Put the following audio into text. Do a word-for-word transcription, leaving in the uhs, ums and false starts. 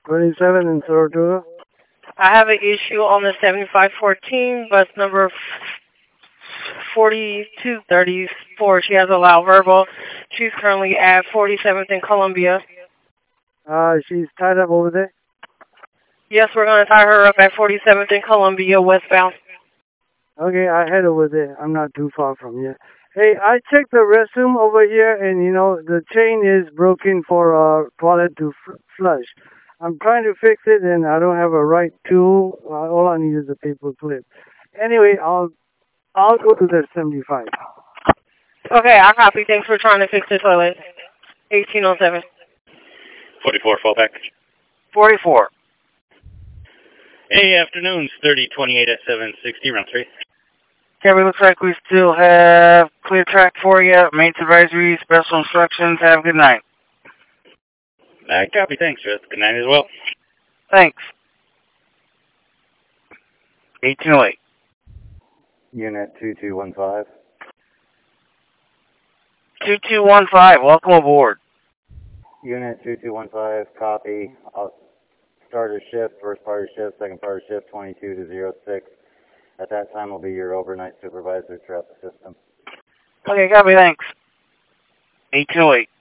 twenty-seven in Saratoga. I have an issue on the seventy-five fourteen, bus number forty-two thirty-four. She has a loud verbal. She's currently at forty-seventh in Columbia. Uh, she's tied up over there? Yes, we're going to tie her up at forty-seventh in Columbia, westbound. Okay, I head over there. I'm not too far from here. Hey, I checked the restroom over here, and, you know, the chain is broken for a toilet to f flush. I'm trying to fix it, and I don't have a right tool. Uh, all I need is a paper clip. Anyway, I'll I'll go to the seventy-five. Okay, I copy. Thanks for trying to fix the toilet. eighteen oh seven. forty-four, fallback. forty-four. Hey, afternoons, thirty twenty-eight at seven sixty, round three. Okay, it looks like we still have clear track for you. Maintenance advisory, special instructions. Have a good night. I copy, thanks, Russ. Good night as well. Thanks. eighteen oh eight. Unit two two one five. two two one five, welcome aboard. Unit two two one five, copy. I'll start a shift, first part of shift, second part of shift, twenty-two to zero six. At that time, will be your overnight supervisor throughout the system. Okay, copy, thanks. eighteen oh eight.